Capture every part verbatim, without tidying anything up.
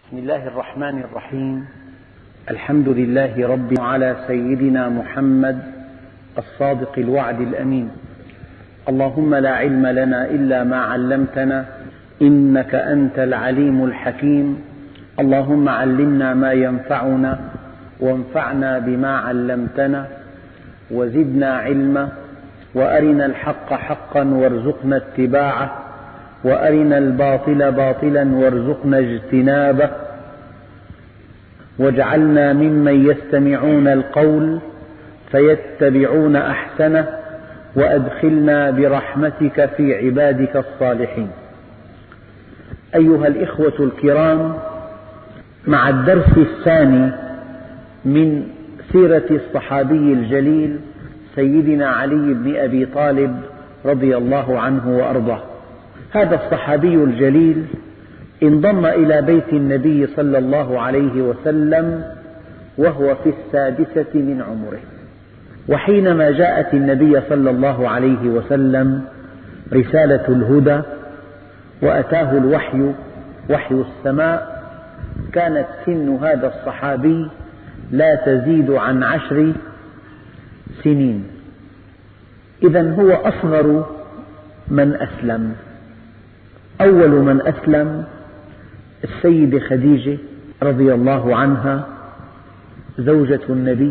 بسم الله الرحمن الرحيم. الحمد لله رب على سيدنا محمد الصادق الوعد الأمين. اللهم لا علم لنا إلا ما علمتنا إنك أنت العليم الحكيم. اللهم علمنا ما ينفعنا وانفعنا بما علمتنا وزدنا علما، وأرنا الحق حقا وارزقنا اتباعه، وأرنا الباطل باطلا وارزقنا اجتنابه، واجعلنا ممن يستمعون القول فيتبعون أحسنه، وأدخلنا برحمتك في عبادك الصالحين. أيها الإخوة الكرام، مع الدرس الثاني من سيرة الصحابي الجليل سيدنا علي بن أبي طالب رضي الله عنه وأرضاه. هذا الصحابي الجليل انضم إلى بيت النبي صلى الله عليه وسلم وهو في السادسة من عمره، وحينما جاءت النبي صلى الله عليه وسلم رسالة الهدى وأتاه الوحي وحي السماء، كانت سن هذا الصحابي لا تزيد عن عشر سنين. إذن هو أصغر من أسلم. أول من أسلم السيدة خديجة رضي الله عنها زوجة النبي،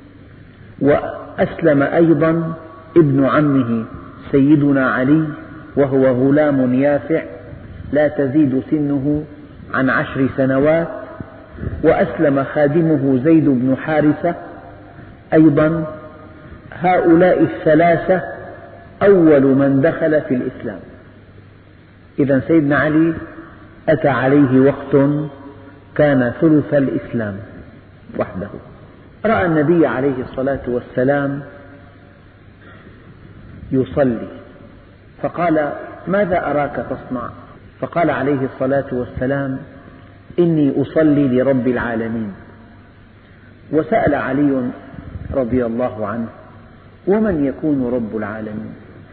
وأسلم أيضا ابن عمه سيدنا علي وهو غلام يافع لا تزيد سنه عن عشر سنوات، وأسلم خادمه زيد بن حارثة أيضا. هؤلاء الثلاثة أول من دخل في الإسلام. إذن سيدنا علي أتى عليه وقت كان ثلث الإسلام وحده. رأى النبي عليه الصلاة والسلام يصلي فقال: ماذا أراك تصنع؟ فقال عليه الصلاة والسلام: إني أصلي لرب العالمين. وسأل علي رضي الله عنه: ومن يكون رب العالمين؟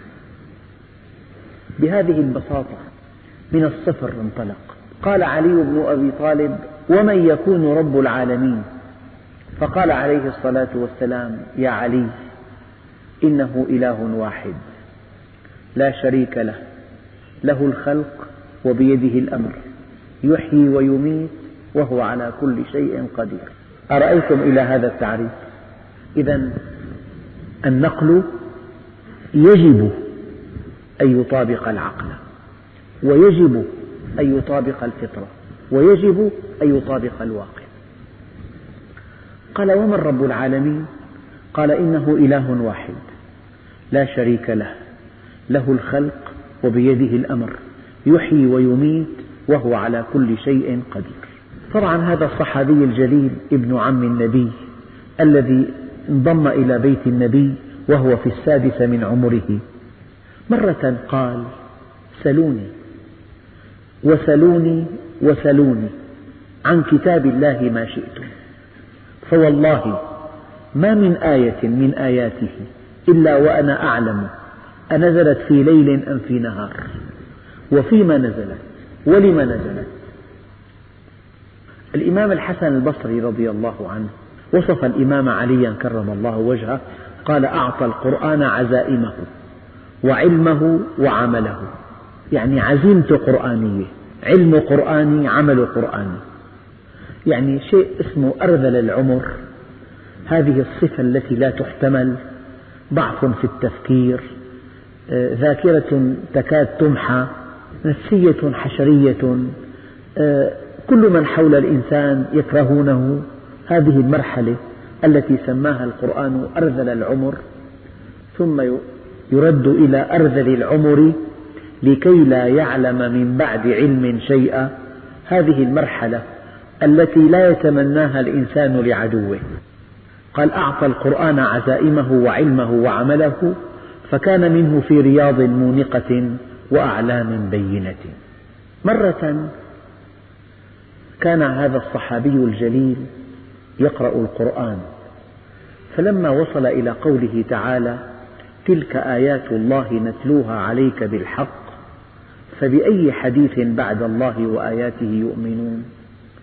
بهذه البساطة من الصفر انطلق. قال علي بن أبي طالب: ومن يكون رب العالمين؟ فقال عليه الصلاة والسلام: يا علي، إنه إله واحد لا شريك له، له الخلق وبيده الأمر، يحيي ويميت وهو على كل شيء قدير. أرأيتم إلى هذا التعريف؟ إذن النقل يجب أن يطابق العقل، ويجب أن يطابق الفطرة، ويجب أن يطابق الواقع. قال: ومن رب العالمين؟ قال: إنه إله واحد لا شريك له، له الخلق وبيده الأمر، يحيي ويميت وهو على كل شيء قدير. طبعا هذا الصحابي الجليل ابن عم النبي الذي انضم إلى بيت النبي وهو في السادسة من عمره، مرة قال: سلوني وسلوني وسلوني عن كتاب الله ما شئتم، فوالله ما من آية من آياته إلا وأنا أعلم أنزلت في ليل أم في نهار، وفيما نزلت، ولم نزلت. الإمام الحسن البصري رضي الله عنه وصف الإمام عليا كرم الله وجهه، قال: أعطى القرآن عزائمه وعلمه وعمله. يعني عزيمته قرآنية، علم قرآني، عمل قرآني. يعني شيء اسمه أرذل العمر، هذه الصفة التي لا تحتمل، ضعف في التفكير، ذاكرة تكاد تمحى، نفسية حشرية، كل من حول الإنسان يكرهونه. هذه المرحلة التي سماها القرآن أرذل العمر، ثم يرد إلى أرذل العمر لكي لا يعلم من بعد علم شيئا. هذه المرحلة التي لا يتمناها الإنسان لعدوه. قال: أعطى القرآن عزائمه وعلمه وعمله، فكان منه في رياض مونقة وأعلام بينة. مرة كان هذا الصحابي الجليل يقرأ القرآن، فلما وصل إلى قوله تعالى: تلك آيات الله نتلوها عليك بالحق فبأي حديث بعد الله وآياته يؤمنون،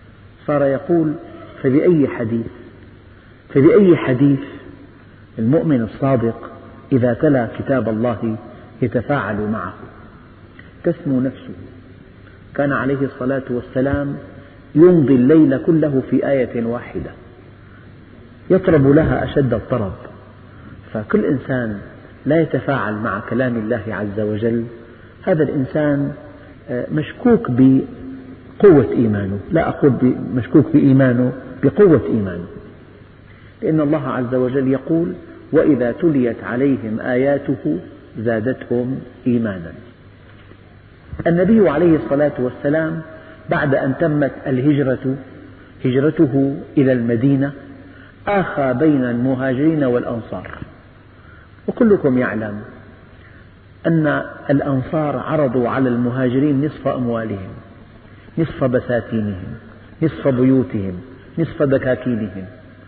صار يقول فبأي حديث فبأي حديث المؤمن الصادق إذا تلا كتاب الله يتفاعل معه، تسمو نفسه. كان عليه الصلاة والسلام يمضي الليل كله في آية واحدة يطرب لها أشد الطرب، فكل إنسان لا يتفاعل مع كلام الله عز وجل هذا الإنسان مشكوك بقوة إيمانه، لا أقول مشكوك بإيمانه، بقوة إيمانه، لأن الله عز وجل يقول وإذا تليت عليهم آياته زادتهم إيمانا. النبي عليه الصلاة والسلام بعد أن تمت الهجرة هجرته إلى المدينة آخى بين المهاجرين والأنصار، وكلكم يعلم أن الأنصار عرضوا على المهاجرين نصف أموالهم، نصف بساتينهم، نصف بيوتهم، نصف دكاكينهم.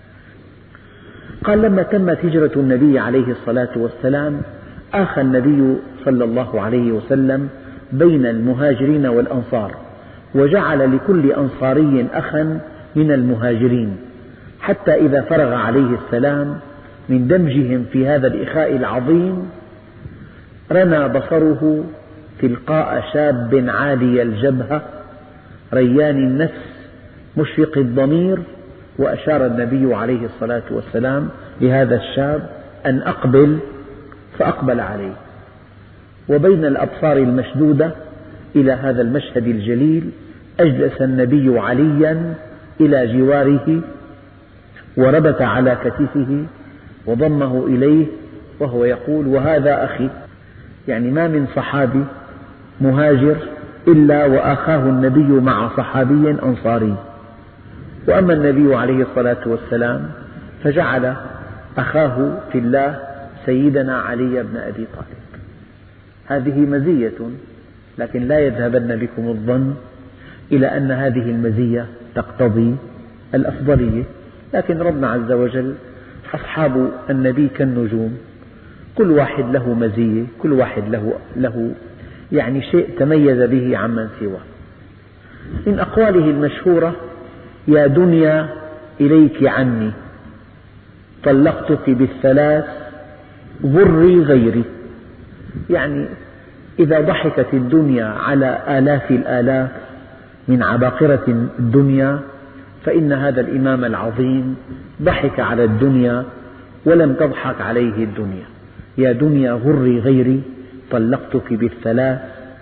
قال لما تمت هجرة النبي عليه الصلاة والسلام آخى النبي صلى الله عليه وسلم بين المهاجرين والأنصار، وجعل لكل أنصاري أخا من المهاجرين، حتى إذا فرغ عليه السلام من دمجهم في هذا الإخاء العظيم رمى بصره تلقاء شاب عالي الجبهة ريان النفس مشفق الضمير، وأشار النبي عليه الصلاة والسلام لهذا الشاب أن أقبل، فأقبل عليه. وبين الأبصار المشدودة إلى هذا المشهد الجليل أجلس النبي عليا إلى جواره وربت على كتفه وضمه إليه وهو يقول وهذا أخي، يعني ما من صحابي مهاجر إلا وآخاه النبي مع صحابي أنصاري. وأما النبي عليه الصلاة والسلام فجعل أخاه في الله سيدنا علي بن أبي طالب. هذه مزية، لكن لا يذهبن بكم الظن إلى أن هذه المزية تقتضي الأفضلية، لكن ربنا عز وجل أصحاب النبي كالنجوم، كل واحد له مزية، كل واحد له, له يعني شيء تميز به عمن سواه. من أقواله المشهورة يا دنيا إليك عني طلقتك بالثلاث ضري غيري، يعني إذا ضحكت الدنيا على آلاف الآلاف من عباقرة الدنيا فإن هذا الإمام العظيم ضحك على الدنيا ولم تضحك عليه الدنيا. يا دنيا غري غيري طلقتك بالثلاث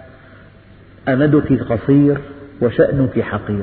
أمدك قصير وشأنك حقير.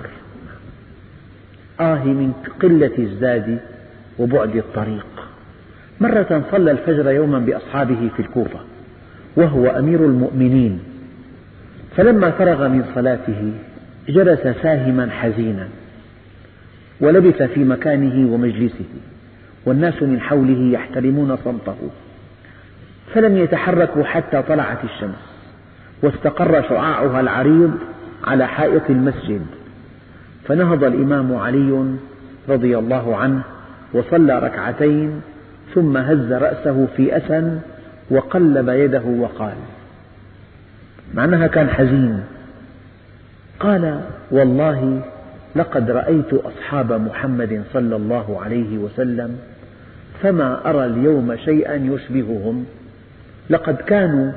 آه من قلة الزاد وبعد الطريق. مرة صلى الفجر يوما بأصحابه في الكوفة وهو أمير المؤمنين، فلما فرغ من صلاته جلس ساهما حزينا ولبث في مكانه ومجلسه، والناس من حوله يحترمون صمته، فلم يتحركوا حتى طلعت الشمس واستقر شعاعها العريض على حائط المسجد، فنهض الإمام علي رضي الله عنه وصلى ركعتين ثم هز رأسه في أسى وقلب يده وقال، معناها كان حزين، قال والله لقد رأيت أصحاب محمد صلى الله عليه وسلم فما أرى اليوم شيئا يشبههم، لقد كانوا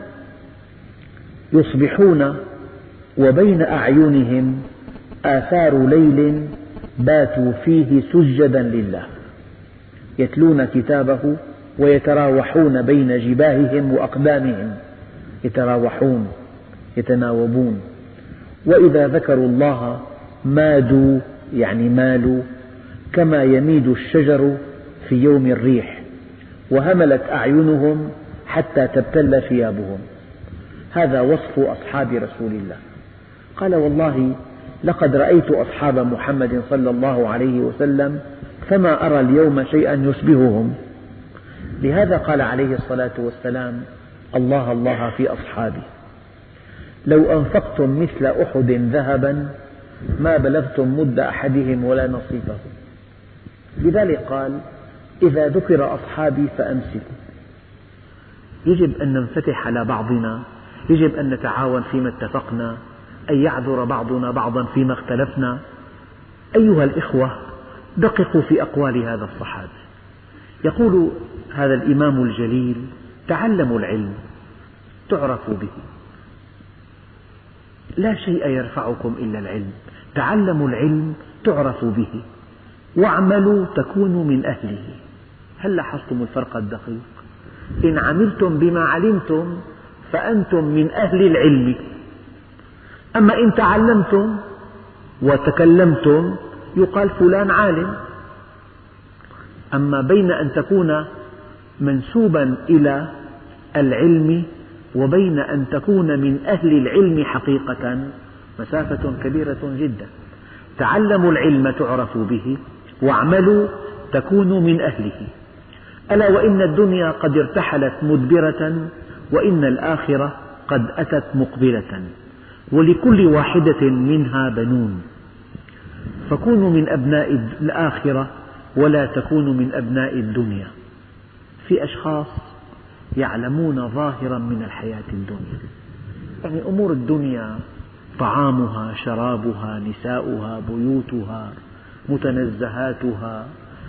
يصبحون وبين أعينهم آثار ليل باتوا فيه سجدا لله، يتلون كتابه ويتراوحون بين جباههم وأقدامهم، يتراوحون يتناوبون، وإذا ذكروا الله مادوا يعني مالوا كما يميد الشجر في يوم الريح، وهملت أعينهم حتى تبتل ثيابهم. هذا وصف أصحاب رسول الله. قال والله لقد رأيت أصحاب محمد صلى الله عليه وسلم فما أرى اليوم شيئا يشبههم. لهذا قال عليه الصلاة والسلام الله الله في أصحابي، لو أنفقتم مثل أحد ذهبا ما بلغتم مد أحدهم ولا نصيفه. لذلك قال إذا ذكر أصحابي فأمسكوا. يجب أن ننفتح على بعضنا، يجب أن نتعاون فيما اتفقنا، أن يعذر بعضنا بعضا فيما اختلفنا. أيها الإخوة، دققوا في أقوال هذا الصحابي. يقول هذا الإمام الجليل: تعلموا العلم تعرفوا به، لا شيء يرفعكم إلا العلم. تعلموا العلم تعرفوا به، واعملوا تكونوا من أهله. هل لاحظتم الفرق الدقيق؟ إن عملتم بما علمتم فأنتم من أهل العلم، أما إن تعلمتم وتكلمتم يقال فلان عالم. أما بين أن تكون منسوبا إلى العلم وبين أن تكون من أهل العلم حقيقة مسافة كبيرة جدا. تعلموا العلم تعرفوا به، واعملوا تكونوا من أهله. ألا وإن الدنيا قد ارتحلت مدبرة، وإن الآخرة قد أتت مقبلة، ولكل واحدة منها بنون، فكونوا من أبناء الآخرة ولا تكونوا من أبناء الدنيا. في أشخاص يعلمون ظاهرا من الحياة الدنيا، يعني أمور الدنيا طعامها شرابها نساؤها بيوتها متنزهاتها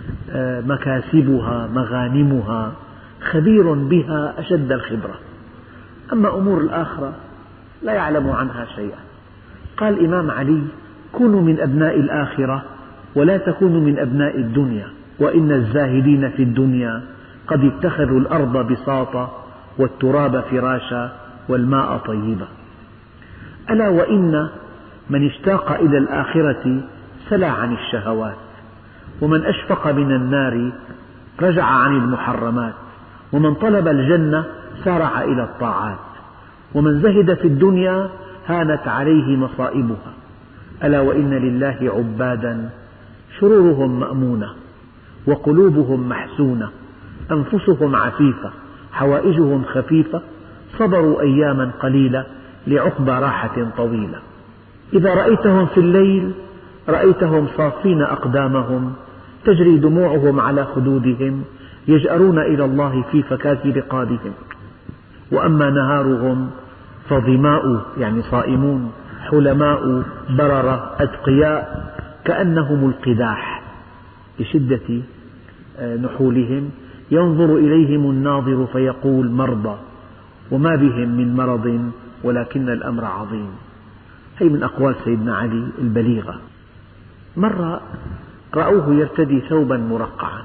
مكاسبها مغانمها، خبير بها أشد الخبرة. أما أمور الآخرة لا يعلم عنها شيئا. قال الإمام علي: كونوا من أبناء الآخرة ولا تكونوا من أبناء الدنيا، وإن الزاهدين في الدنيا قد اتخذوا الأرض بساطا والتراب فراشا والماء طيبا. ألا وإن من اشتاق إلى الآخرة سلى عن الشهوات، ومن أشفق من النار رجع عن المحرمات، ومن طلب الجنة سارع إلى الطاعات، ومن زهد في الدنيا هانت عليه مصائبها. ألا وإن لله عبادا شرورهم مأمونة، وقلوبهم محسونة، أنفسهم عفيفة، حوائجهم خفيفة، صبروا أياما قليلة لعقبى راحة طويلة. إذا رأيتهم في الليل رأيتهم صافين أقدامهم، تجري دموعهم على خدودهم، يجأرون إلى الله في فكاك رقابهم. وأما نهارهم فظماء، يعني صائمون، حلماء، بررة، أتقياء، كأنهم القداح لشدة نحولهم، ينظر إليهم الناظر فيقول مرضى، وما بهم من مرض ولكن الأمر عظيم. هي من أقوال سيدنا علي البليغة. مرة رأوه يرتدي ثوبا مرقعا،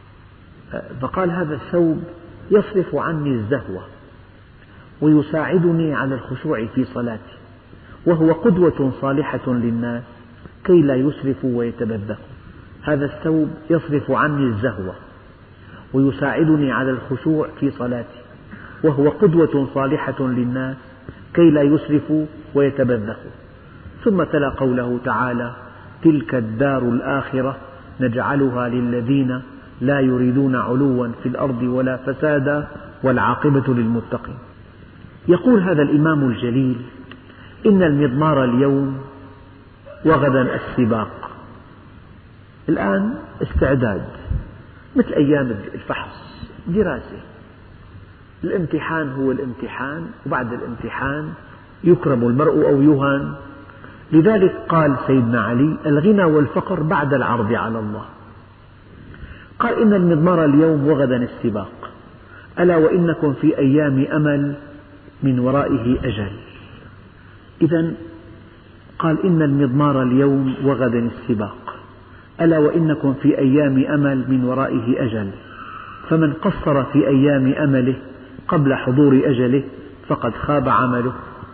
فقال: هذا الثوب يصرف عني الزهوة ويساعدني على الخشوع في صلاتي، وهو قدوة صالحة للناس كي لا يسرفوا ويتبذخوا. هذا الثوب يصرف عني الزهوة ويساعدني على الخشوع في صلاتي، وهو قدوة صالحة للناس كي لا يسرفوا ويتبذخوا. ثم تلا قوله تعالى: تلك الدار الآخرة نجعلها للذين لا يريدون علوا في الأرض ولا فسادا والعاقبة للمتقين. يقول هذا الإمام الجليل: إن المضمار اليوم وغدا السباق. الآن استعداد، مثل أيام الفحص، دراسة، الامتحان هو الامتحان، وبعد الامتحان يكرم المرء أو يهان. لذلك قال سيدنا علي: الغنى والفقر بعد العرض على الله. قال: إن المضمار اليوم وغدا السباق، ألا وإنكم في أيام أمل من ورائه أجل. إذن قال: إن المضمار اليوم وغدا السباق، ألا وإنكم في أيام أمل من ورائه أجل، فمن قصر في أيام أمله قبل حضور أجله فقد خاب عمله.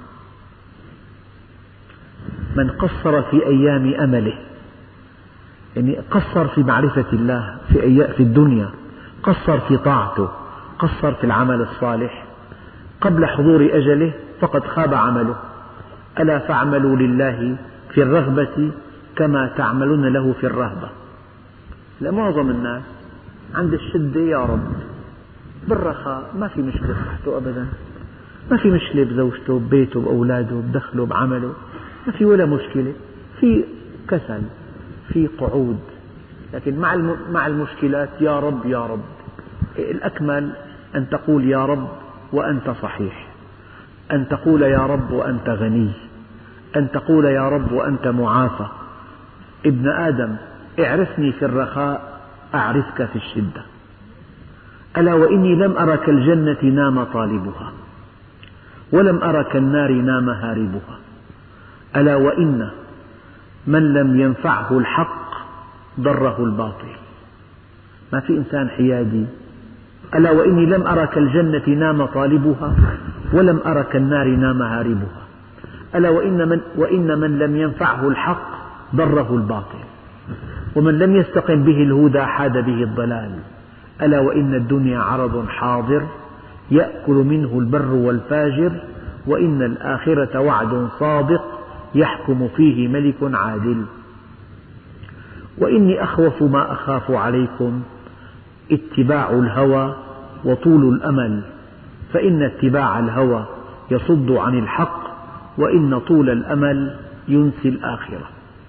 من قصر في أيام أمله، يعني قصر في معرفة الله في الدنيا، قصر في طاعته، قصر في العمل الصالح قبل حضور أجله فقد خاب عمله. ألا فاعملوا لله في الرغبة كما تعملون له في الرهبة. لمعظم الناس عند الشدة يا رب، بالرخاء ما في مشكلة صحته أبدا، ما في مشكلة بزوجته ببيته بأولاده بدخله بعمله، ما في ولا مشكلة، في كسل في قعود. لكن مع مع المشكلات يا رب يا رب. الأكمل أن تقول يا رب وأنت صحيح، أن تقول يا رب وأنت غني، أن تقول يا رب وأنت معافى، ابن آدم اعرفني في الرخاء أعرفك في الشدة، ألا وإني لم أر كالجنة نام طالبها، ولم أر كالنار نام هاربها، ألا وإن من لم ينفعه الحق ضره الباطل. ما في إنسان حيادي. ألا وإني لم أر كالجنة نام طالبها، ولم أر كالنار نام هاربها، ألا وإن من, وإن من لم ينفعه الحق ضره الباطل، ومن لم يستقم به الهدى حاد به الضلال، ألا وإن الدنيا عرض حاضر يأكل منه البر والفاجر، وإن الآخرة وعد صادق يحكم فيه ملك عادل. وإني أخوف ما أخاف عليكم اتباع الهوى وطول الأمل، فإن اتباع الهوى يصد عن الحق، وإن طول الأمل ينسي الآخرة.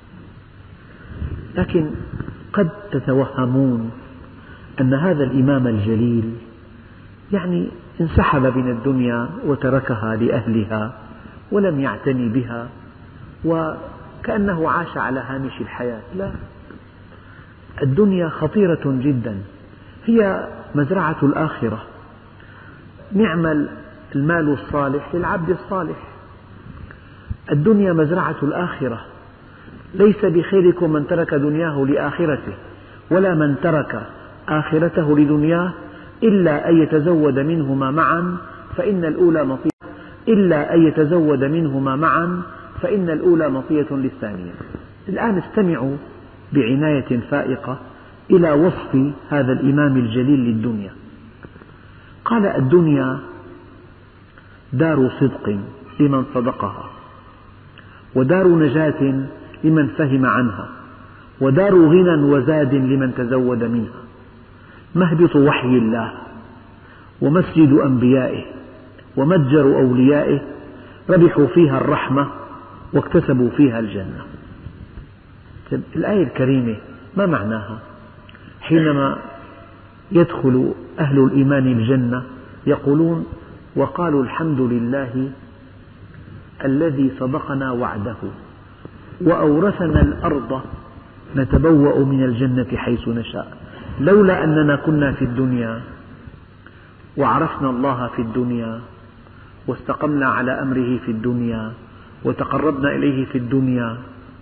لكن قد تتوهمون أن هذا الإمام الجليل يعني انسحب من الدنيا وتركها لأهلها ولم يعتني بها، وكأنه عاش على هامش الحياة. لا، الدنيا خطيرة جدا، هي مزرعة الآخرة. نعم المال الصالح للعبد الصالح. الدنيا مزرعة الآخرة. ليس بخيركم من ترك دنياه لآخرته، ولا من ترك آخرته لدنياه، إلا أن يتزود منهما معا فإن الأولى مطية إلا أن يتزود منهما معا فإن الأولى مطية للثانية. الآن استمعوا بعناية فائقة إلى وصف هذا الإمام الجليل للدنيا. قال: الدنيا دار صدق لمن صدقها، ودار نجاة لمن فهم عنها، ودار غنى وزاد لمن تزود منها، مهبط وحي الله، ومسجد أنبيائه، ومتجر أوليائه، ربحوا فيها الرحمة واكتسبوا فيها الجنة. الآية الكريمة ما معناها؟ حينما يدخل أهل الإيمان الجنة يقولون: وقالوا الحمد لله الذي صدقنا وعده وأورثنا الأرض نتبوأ من الجنة حيث نشاء، لولا أننا كنا في الدنيا وعرفنا الله في الدنيا واستقمنا على أمره في الدنيا وتقربنا إليه في الدنيا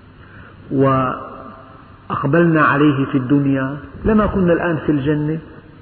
وأقبلنا عليه في الدنيا لما كنا الآن في الجنة.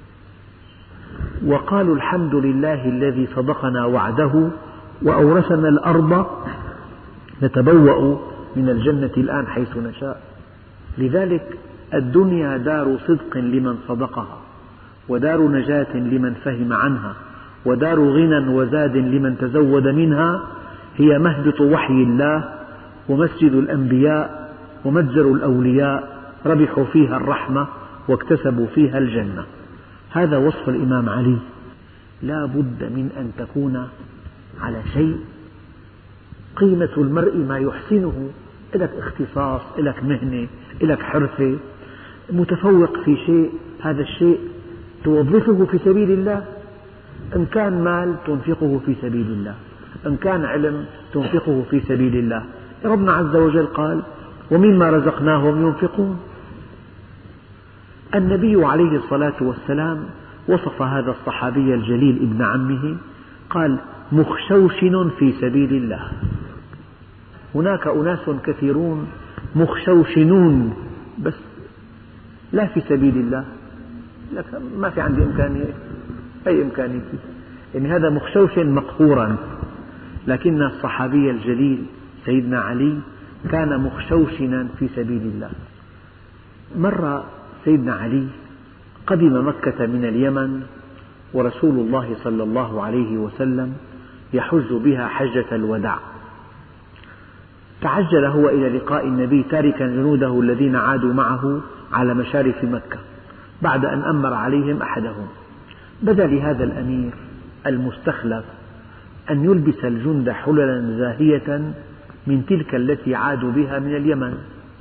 وقالوا الحمد لله الذي صدقنا وعده وأورثنا الأرض نتبوأ من الجنة الآن حيث نشاء. لذلك الدنيا دار صدق لمن صدقها، ودار نجاة لمن فهم عنها، ودار غنى وزاد لمن تزود منها، هي مهبط وحي الله، ومسجد الأنبياء، ومتجر الأولياء، ربحوا فيها الرحمة واكتسبوا فيها الجنة. هذا وصف الإمام علي. لا بد من أن تكون على شيء. قيمة المرء ما يحسنه. لك اختصاص، لك مهنة، لك حرفة، متفوق في شيء، هذا الشيء توظفه في سبيل الله. إن كان مال تنفقه في سبيل الله، إن كان علم تنفقه في سبيل الله. ربنا عز وجل قال: ومما رزقناهم ينفقون. النبي عليه الصلاة والسلام وصف هذا الصحابي الجليل ابن عمه، قال: مخشوشن في سبيل الله. هناك أناس كثيرون مخشوشنون بس لا في سبيل الله، لك ما في عندي إمكانية، أي إمكانية، يعني هذا مخشوش مقهورا. لكن الصحابي الجليل سيدنا علي كان مخشوشنا في سبيل الله. مر سيدنا علي قدم مكة من اليمن، ورسول الله صلى الله عليه وسلم يحج بها حجة الوداع. تعجل هو إلى لقاء النبي تاركا جنوده الذين عادوا معه على مشارف مكة بعد أن أمر عليهم أحدهم. بدا لهذا الأمير المستخلف أن يلبس الجند حللا زاهية من تلك التي عادوا بها من اليمن،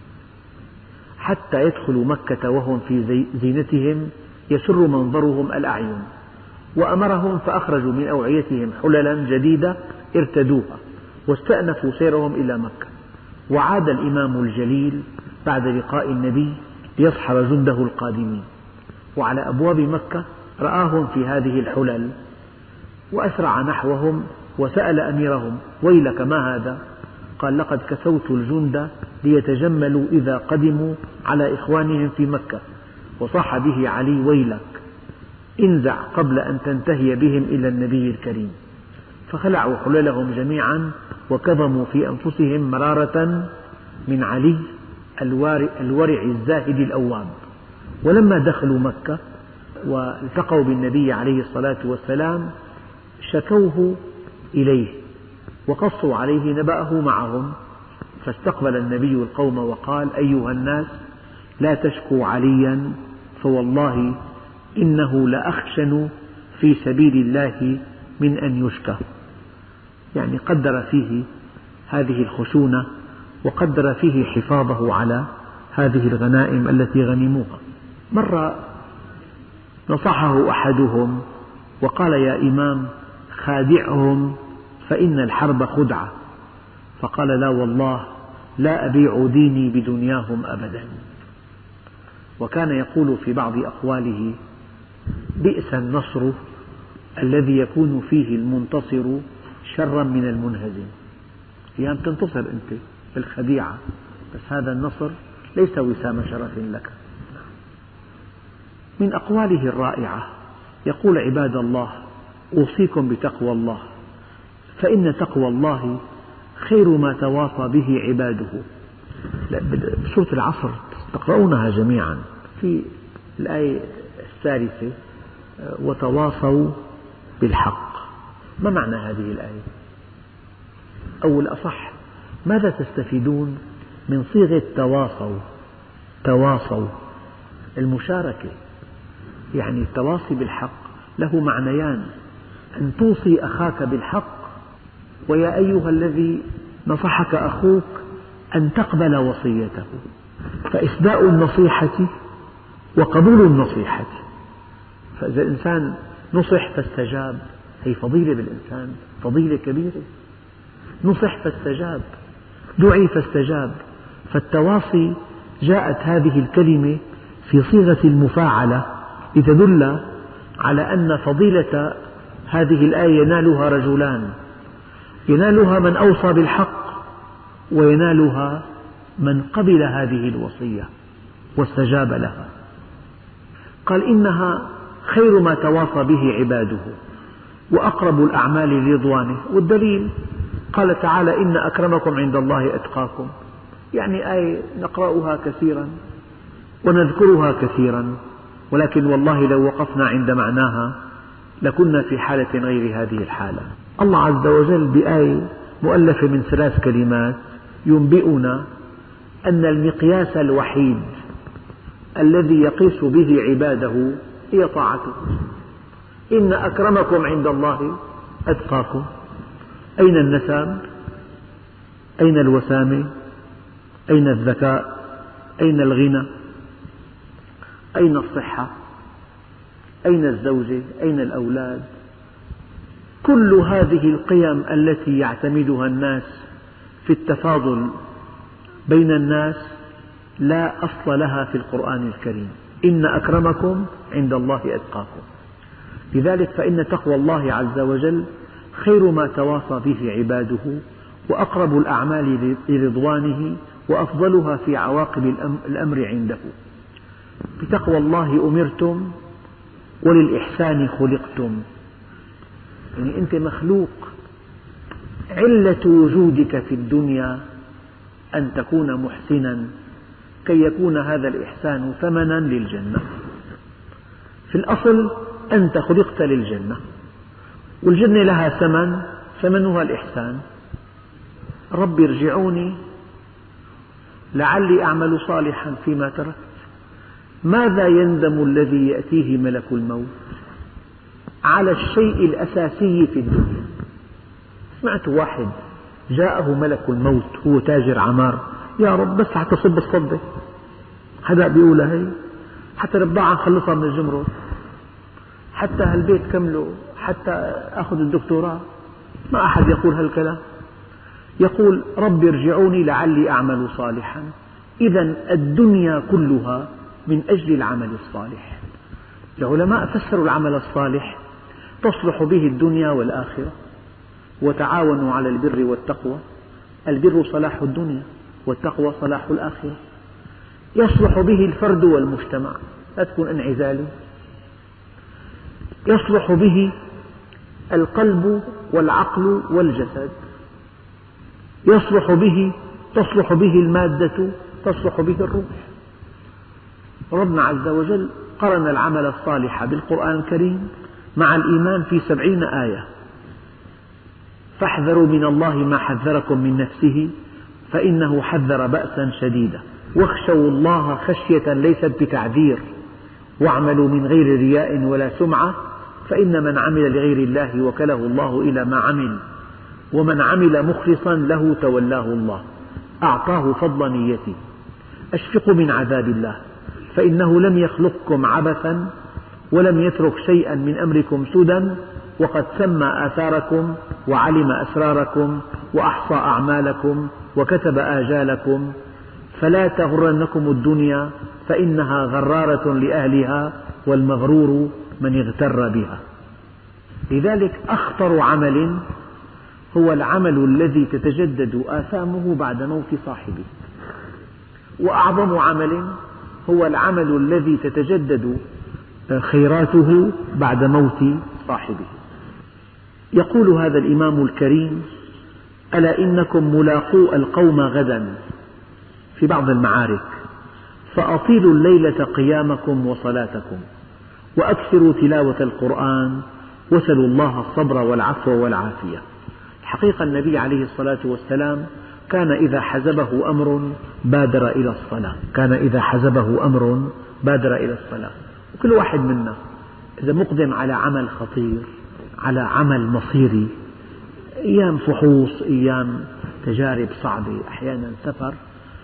حتى يدخلوا مكة وهم في زينتهم يسر منظرهم الأعين. وأمرهم فأخرجوا من أوعيتهم حللا جديدة ارتدوها، واستأنفوا سيرهم إلى مكة. وعاد الإمام الجليل بعد لقاء النبي ليصحب جنده القادمين، وعلى أبواب مكة رآهم في هذه الحلل وأسرع نحوهم وسأل أميرهم: ويلك ما هذا؟ قال: لقد كسوت الجند ليتجملوا إذا قدموا على إخوانهم في مكة. وصاح به علي: ويلك، انزع قبل أن تنتهي بهم إلى النبي الكريم. فخلعوا حللهم جميعا وكظموا في أنفسهم مرارة من علي الورع الزاهد الأواب. ولما دخلوا مكة والتقوا بالنبي عليه الصلاة والسلام شكوه إليه وقصوا عليه نبأه معهم، فاستقبل النبي القوم وقال: أيها الناس، لا تشكوا عليا، فوالله إنه لأخشن في سبيل الله من أن يشكى. يعني قدر فيه هذه الخشونة وقدر فيه حفاظه على هذه الغنائم التي غنموها. مرة نصحه أحدهم وقال: يا إمام، خادعهم فإن الحرب خدعة. فقال: لا والله، لا أبيع ديني بدنياهم أبدا. وكان يقول في بعض أقواله: بئس النصر الذي يكون فيه المنتصر شرا من المنهزم. يعني تنتصر أنت بالخديعة، بس هذا النصر ليس وسام شرف لك. من أقواله الرائعة يقول: عباد الله، أوصيكم بتقوى الله، فإن تقوى الله خير ما تواصى به عباده. بسورة العصر تقرؤونها جميعا في الآية الثالثة: وتواصوا بالحق. ما معنى هذه الآية؟ أو الأصح، ماذا تستفيدون من صيغة تواصوا؟ تواصوا المشاركة، يعني التواصي بالحق له معنيان: أن توصي أخاك بالحق، ويا أيها الذي نصحك أخوك أن تقبل وصيته. فإسداء النصيحة وقبول النصيحة. فإذا الإنسان نصح فاستجاب، هي فضيلة بالإنسان، فضيلة كبيرة. نصح فاستجاب، دعي فاستجاب. فالتواصي جاءت هذه الكلمة في صيغة المفاعلة لتدل على أن فضيلة هذه الآية ينالها رجلان: ينالها من أوصى بالحق، وينالها من قبل هذه الوصية واستجاب لها. قال: إنها خير ما تواصى به عباده وأقرب الأعمال لرضوانه. والدليل قال تعالى: إن أكرمكم عند الله أتقاكم. يعني آية نقرأها كثيرا ونذكرها كثيرا، ولكن والله لو وقفنا عند معناها لكنا في حالة غير هذه الحالة. الله عز وجل بآية مؤلفة من ثلاث كلمات ينبئنا أن المقياس الوحيد الذي يقيس به عباده هي طاعته. إن أكرمكم عند الله أتقاكم. أين النسب؟ أين الوسامة؟ أين الذكاء؟ أين الغنى؟ أين الصحة؟ أين الزوجة؟ أين الأولاد؟ كل هذه القيم التي يعتمدها الناس في التفاضل بين الناس لا أصل لها في القرآن الكريم. إن أكرمكم عند الله أتقاكم. لذلك فإن تقوى الله عز وجل خير ما تواصى به عباده وأقرب الأعمال لرضوانه وأفضلها في عواقب الأمر عنده. بتقوى الله أمرتم وللإحسان خلقتم. يعني أنت مخلوق، علة وجودك في الدنيا أن تكون محسنا كي يكون هذا الإحسان ثمنا للجنة. في الأصل أنت خلقت للجنة، والجنة لها ثمن، ثمنها الإحسان. رب ارجعوني لعلي أعمل صالحا فيما تركت. ماذا يندم الذي يأتيه ملك الموت على الشيء الأساسي في الدنيا؟ سمعت واحد جاءه ملك الموت، هو تاجر عمار: يا رب بس حتى صب الصدة. حدا بيقولها هي؟ حتى البضاعة نخلصها من الجمرك، حتى هالبيت كمله، حتى أخذ الدكتوراه. ما أحد يقول هالكلام. يقول: رب ارجعوني لعلي أعمل صالحا إذن الدنيا كلها من أجل العمل الصالح. العلماء فسروا العمل الصالح: تصلح به الدنيا والآخرة، وتعاونوا على البر والتقوى. البر صلاح الدنيا، والتقوى صلاح الآخرة. يصلح به الفرد والمجتمع، لا تكون انعزالي. يصلح به القلب والعقل والجسد. يصلح به تصلح به المادة، تصلح به الروح. ربنا عز وجل قرن العمل الصالح بالقرآن الكريم مع الإيمان في سبعين آية. فاحذروا من الله ما حذركم من نفسه فإنه حذر بأسا شديدا، واخشوا الله خشية ليست بتعذير، واعملوا من غير رياء ولا سمعة، فإن من عمل لغير الله وكله الله إلى ما عمل، ومن عمل مخلصا له تولاه الله، أعطاه فضل نيته. أشفقوا من عذاب الله فإنه لم يخلقكم عبثا ولم يترك شيئا من أمركم سدى، وقد سمى آثاركم وعلم أسراركم وأحصى أعمالكم وكتب آجالكم، فلا تغرنكم الدنيا فإنها غرارة لأهلها والمغرور من اغتر بها. لذلك أخطر عمل هو العمل الذي تتجدد آثامه بعد موت صاحبه، وأعظم عمل هو العمل الذي تتجدد خيراته بعد موت صاحبه. يقول هذا الإمام الكريم: ألا إنكم ملاقو القوم غدا في بعض المعارك، فأطيلوا الليلة قيامكم وصلاتكم، وأكثروا تلاوة القرآن، وسلوا الله الصبر والعفو والعافية. حقيقة النبي عليه الصلاة والسلام كان إذا حزبه أمر بادر إلى الصلاة، كان إذا حزبه أمر بادر إلى الصلاة. وكل واحد منا إذا مقدم على عمل خطير، على عمل مصيري، أيام فحوص، أيام تجارب صعبة، أحيانا سفر،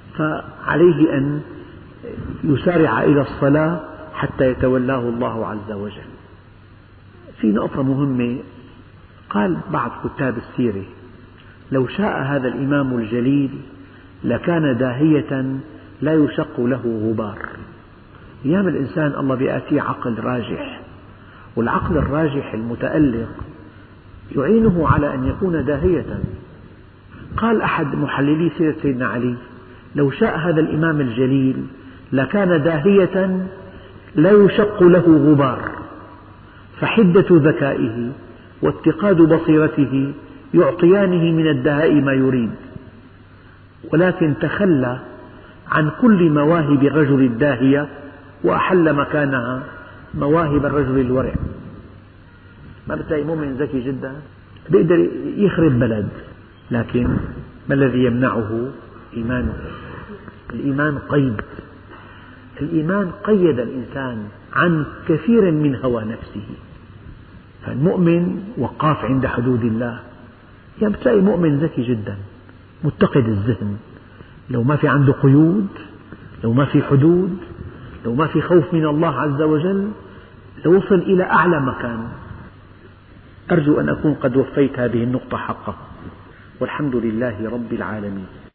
فعليه أن يسارع إلى الصلاة حتى يتولاه الله عز وجل. في نقطة مهمة، قال بعض كتاب السيرة: لو شاء هذا الإمام الجليل لكان داهية لا يشق له غبار. أيام الإنسان الله بيأتيه عقل راجح، والعقل الراجح المتألق يعينه على أن يكون داهية. قال أحد محللي سيرة سيدنا علي: لو شاء هذا الإمام الجليل لكان داهية لا يشق له غبار، فحدة ذكائه واتقاد بصيرته يعطيانه من الدهاء ما يريد، ولكن تخلى عن كل مواهب الرجل الداهية وأحل مكانها مواهب الرجل الورع. ما بتلاقي مؤمن ذكي جدا بيقدر يخرب بلد، لكن ما الذي يمنعه؟ إيمانه. الإيمان قيد، الإيمان قيد الإنسان عن كثير من هوى نفسه. فالمؤمن وقاف عند حدود الله. يعني بتلاقي مؤمن ذكي جدا متقد الذهن، لو ما في عنده قيود، لو ما في حدود، لو ما في خوف من الله عز وجل، لوصل إلى أعلى مكان. أرجو أن أكون قد وفيت هذه النقطة حقها، والحمد لله رب العالمين.